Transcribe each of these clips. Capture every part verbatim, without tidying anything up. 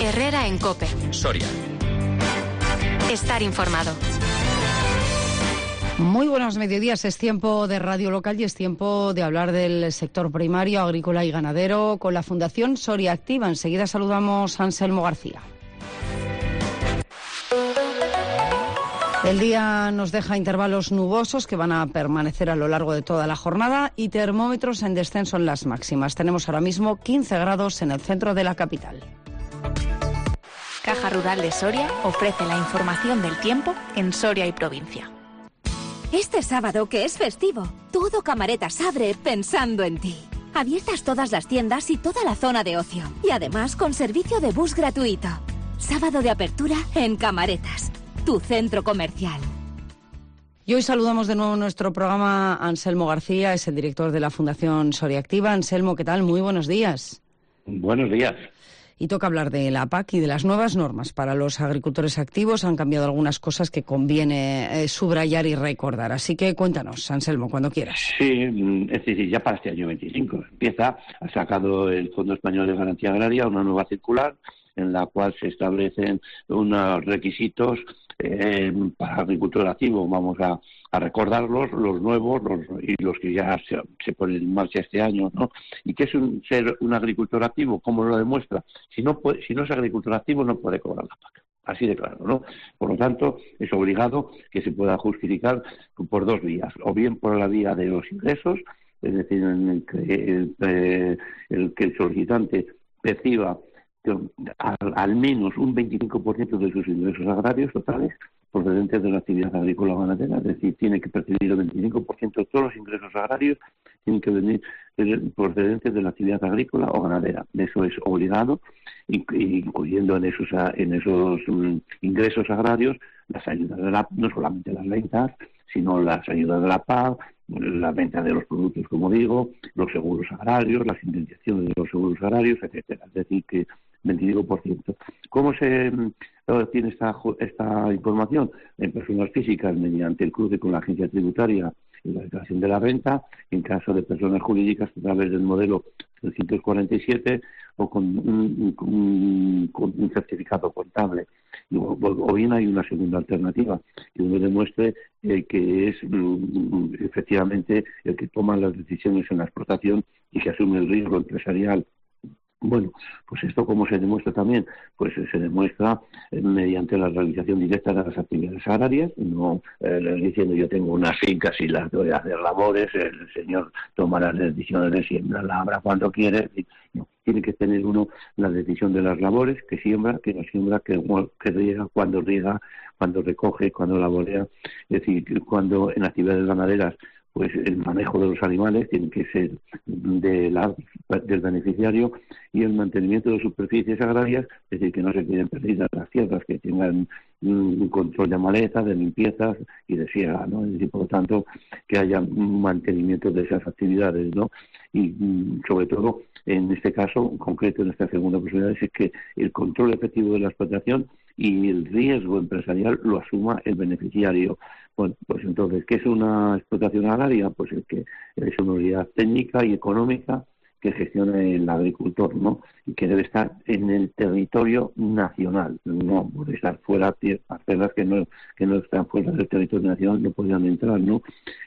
Herrera en COPE. Soria. Estar informado. Muy buenos mediodías, es tiempo de Radio Local y es tiempo de hablar del sector primario, agrícola y ganadero con la Fundación Soria Activa. Enseguida saludamos a Anselmo García. El día nos deja intervalos nubosos que van a permanecer a lo largo de toda la jornada y termómetros en descenso en las máximas. Tenemos ahora mismo quince grados en el centro de la capital. Caja Rural de Soria ofrece la información del tiempo en Soria y provincia. Este sábado, que es festivo, todo Camaretas abre pensando en ti. Abiertas todas las tiendas y toda la zona de ocio. Y además con servicio de bus gratuito. Sábado de apertura en Camaretas, tu centro comercial. Y hoy saludamos de nuevo en nuestro programa a Anselmo García, es el director de la Fundación Soria Activa. Anselmo, ¿qué tal? Muy buenos días. Buenos días. Y toca hablar de la P A C y de las nuevas normas para los agricultores activos. Han cambiado algunas cosas que conviene eh, subrayar y recordar. Así que cuéntanos, Anselmo, cuando quieras. Sí, es decir, ya para este año veinticinco empieza, ha sacado el Fondo Español de Garantía Agraria una nueva circular en la cual se establecen unos requisitos eh, para agricultor activo. Vamos a, a recordarlos, los nuevos los, y los que ya se, se ponen en marcha este año, ¿no? ¿Y qué es un, ser un agricultor activo? ¿Cómo lo demuestra? Si no, puede, si no es agricultor activo, no puede cobrar la P A C. Así de claro, ¿no? Por lo tanto, es obligado que se pueda justificar por dos vías, o bien por la vía de los ingresos, es decir, en el que el, eh, el, que el solicitante perciba Al, al menos un veinticinco por ciento de sus ingresos agrarios totales procedentes de la actividad agrícola o ganadera, es decir, tiene que percibir el veinticinco por ciento de todos los ingresos agrarios, tienen que venir procedentes de la actividad agrícola o ganadera. Eso es obligado, incluyendo en esos en esos um, ingresos agrarios las ayudas de la, no solamente las ventas, sino las ayudas de la P A C, la venta de los productos, como digo, los seguros agrarios, las indemnizaciones de los seguros agrarios, etcétera. Es decir, que veinticinco por ciento. ¿Cómo se uh, tiene esta, esta información? En personas físicas, mediante el cruce con la agencia tributaria y la declaración de la renta, en caso de personas jurídicas a través del modelo trescientos cuarenta y siete o con un, un, con un certificado contable. O, o bien hay una segunda alternativa, que uno demuestre eh, que es um, efectivamente el que toma las decisiones en la explotación y que asume el riesgo empresarial. Bueno, pues esto cómo se demuestra también, pues se demuestra eh, mediante la realización directa de las actividades agrarias, no eh, diciendo yo tengo unas fincas y las doy a hacer labores, el señor toma las decisiones de siembra, labra cuando quiere, y, no, tiene que tener uno la decisión de las labores, que siembra, que no siembra, que, que riega, cuando riega, cuando recoge, cuando laborea, es decir, cuando en actividades ganaderas pues el manejo de los animales tiene que ser de la, del beneficiario y el mantenimiento de superficies agrarias, es decir, que no se queden perdidas las tierras, que tengan un control de maleza, de limpiezas y de siega, ¿no? Es decir, por lo tanto, que haya un mantenimiento de esas actividades, ¿no? Y sobre todo, en este caso, en concreto, en esta segunda posibilidad, es que el control efectivo de la explotación y el riesgo empresarial lo asuma el beneficiario. Bueno, pues entonces, ¿qué es una explotación agraria? Pues es que es una unidad técnica y económica que gestiona el agricultor, ¿no? Y que debe estar en el territorio nacional, no puede estar fuera, parcelas que no que no están fuera del territorio nacional no podrían entrar, ¿no?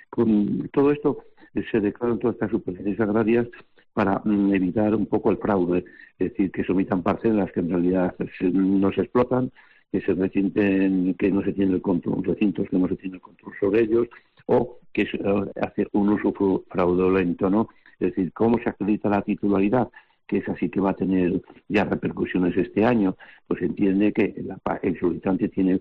Con todo esto se declaran todas estas superficies agrarias para mm, evitar un poco el fraude, es decir, que se omitan parcelas que en realidad se, no se explotan, que se resienten, que no se tiene el control, recintos que no se tiene el control sobre ellos, o que se hace un uso fraudulento, ¿no? Es decir, ¿cómo se acredita la titularidad? Que es así que va a tener ya repercusiones este año, pues entiende que la, el solicitante tiene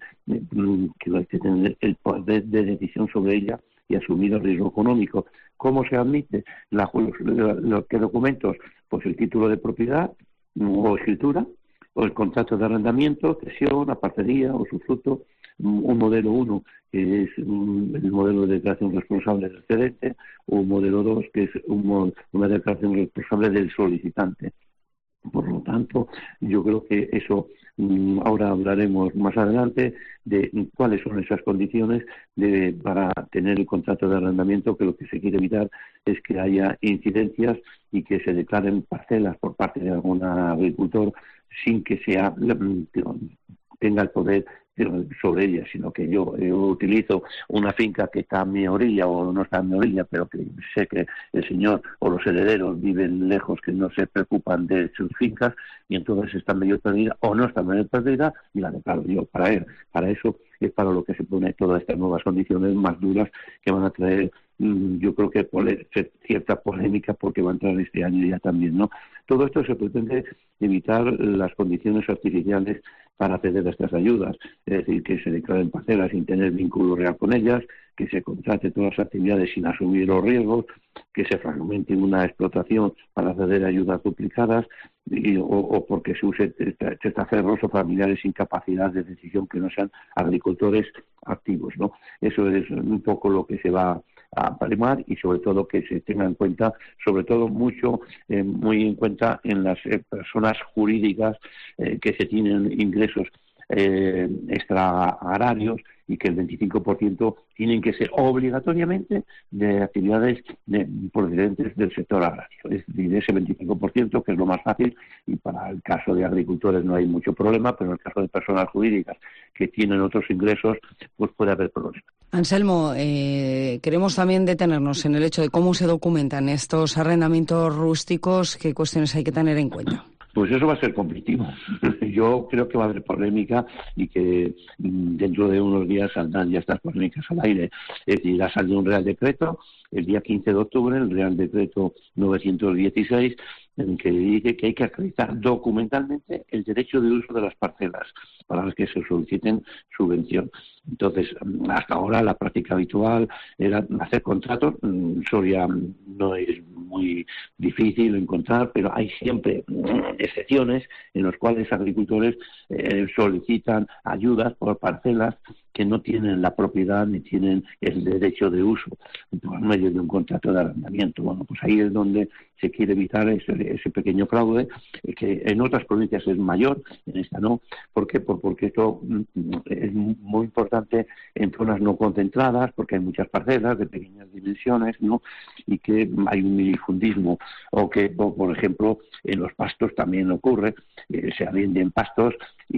que va a tener el poder de decisión sobre ella y asumir el riesgo económico. ¿Cómo se admite? La, los, los, ¿Qué documentos? Pues el título de propiedad o escritura, o el contrato de arrendamiento, cesión, aparcería o su fruto, un modelo uno, que es un, el modelo de declaración responsable del cedente, o un modelo dos, que es un, una declaración responsable del solicitante. Por lo tanto, yo creo que eso mm, ahora hablaremos más adelante de cuáles son esas condiciones de, para tener el contrato de arrendamiento, que lo que se quiere evitar es que haya incidencias y que se declaren parcelas por parte de algún agricultor sin que sea tenga el poder sobre ella, sino que yo, yo utilizo una finca que está a mi orilla o no está a mi orilla, pero que sé que el señor o los herederos viven lejos, que no se preocupan de sus fincas, y entonces está medio perdida o no está medio perdida, y la declaro yo para él. Para eso es para lo que se pone todas estas nuevas condiciones más duras que van a traer, yo creo que pole, cierta polémica, porque va a entrar este año ya también, ¿no? Todo esto se pretende evitar las condiciones artificiales para acceder a estas ayudas, es decir, que se declaren parcelas sin tener vínculo real con ellas, que se contrate todas las actividades sin asumir los riesgos, que se fragmente una explotación para acceder a ayudas duplicadas, y, o, o porque se use testaferros o familiares sin capacidad de decisión que no sean agricultores activos, ¿no? Eso es un poco lo que se va a primar, y sobre todo que se tenga en cuenta, sobre todo mucho, eh, muy en cuenta en las eh, personas jurídicas eh, que se tienen ingresos eh, extra-agrarios, y que el veinticinco por ciento tienen que ser obligatoriamente de actividades de, procedentes del sector agrario. Es decir, ese veinticinco por ciento, que es lo más fácil, y para el caso de agricultores no hay mucho problema, pero en el caso de personas jurídicas que tienen otros ingresos, pues puede haber problemas. Anselmo, eh, queremos también detenernos en el hecho de cómo se documentan estos arrendamientos rústicos, qué cuestiones hay que tener en cuenta. Pues eso va a ser conflictivo. Yo creo que va a haber polémica, y que dentro de unos días saldrán ya estas polémicas al aire. Es decir, ha salido un Real Decreto el día quince de octubre, el Real Decreto novecientos dieciséis, en el que dice que hay que acreditar documentalmente el derecho de uso de las parcelas para las que se soliciten subvención. Entonces, hasta ahora la práctica habitual era hacer contratos. Soria no es muy difícil encontrar, pero hay siempre excepciones en las cuales agricultores eh, solicitan ayudas por parcelas que no tienen la propiedad ni tienen el derecho de uso por medio de un contrato de arrendamiento. Bueno, pues ahí es donde se quiere evitar ese, ese pequeño fraude, que en otras provincias es mayor, en esta no. ¿Por qué? Porque esto es muy importante en zonas no concentradas, porque hay muchas parcelas de pequeñas dimensiones, ¿no? Y que hay un minifundismo, o que, por ejemplo, en los pastos también ocurre, eh, se venden pastos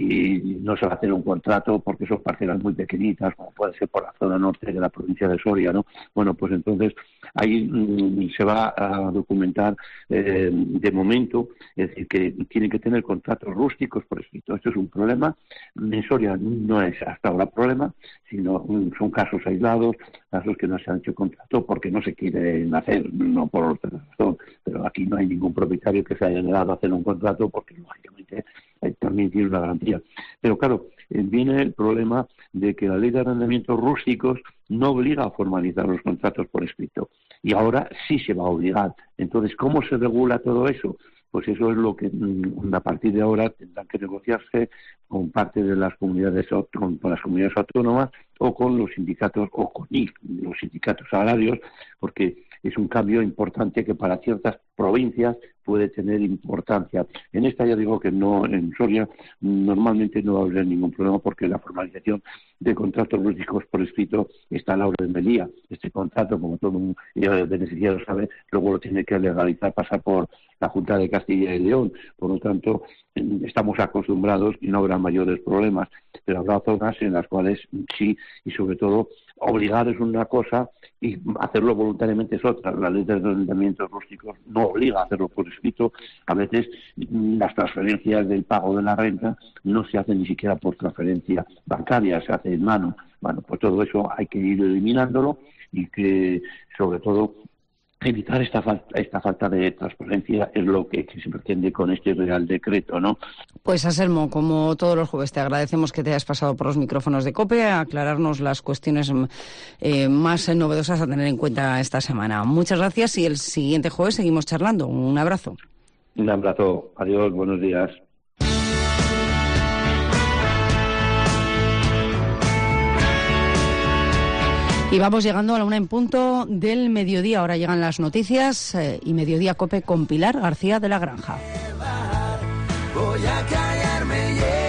y no se va a hacer un contrato porque son parcelas muy pequeñitas, como puede ser por la zona norte de la provincia de Soria, ¿no? Bueno, pues entonces ahí mmm, se va a documentar eh, de momento, es decir, que tienen que tener contratos rústicos por escrito. Esto es un problema. En Soria no es hasta ahora problema, sino um, son casos aislados, casos que no se han hecho contrato porque no se quieren hacer, no por otra razón, pero aquí no hay ningún propietario que se haya negado a hacer un contrato porque lógicamente eh, también tiene una garantía. Pero claro, eh, viene el problema de que la ley de arrendamientos rústicos no obliga a formalizar los contratos por escrito, y ahora sí se va a obligar. Entonces, ¿cómo se regula todo eso? Pues eso es lo que a partir de ahora tendrán que negociarse con parte de las comunidades con, con las comunidades autónomas, o con los sindicatos, o con los sindicatos agrarios, porque es un cambio importante que para ciertas provincias puede tener importancia. En esta ya digo que no, en Soria normalmente no va a haber ningún problema, porque la formalización de contratos rústicos por escrito está a la orden del día. Este contrato, como todo un beneficiario sabe, luego lo tiene que legalizar, pasar por la Junta de Castilla y León. Por lo tanto, estamos acostumbrados y no habrá mayores problemas, pero habrá zonas en las cuales sí, y sobre todo obligar es una cosa y hacerlo voluntariamente es otra. La ley de arrendamientos rústicos no obliga a hacerlo por escrito. A veces las transferencias del pago de la renta no se hacen ni siquiera por transferencia bancaria, se hace en mano. Bueno, pues todo eso hay que ir eliminándolo, y que sobre todo evitar esta falta, esta falta de transparencia es lo que, que se pretende con este Real Decreto, ¿no? Pues, Anselmo, como todos los jueves, te agradecemos que te hayas pasado por los micrófonos de COPE a aclararnos las cuestiones eh, más novedosas a tener en cuenta esta semana. Muchas gracias, y el siguiente jueves seguimos charlando. Un abrazo. Un abrazo. Adiós, buenos días. Y vamos llegando a la una en punto del mediodía. Ahora llegan las noticias eh, y Mediodía COPE con Pilar García de la Granja. Voy a callarme.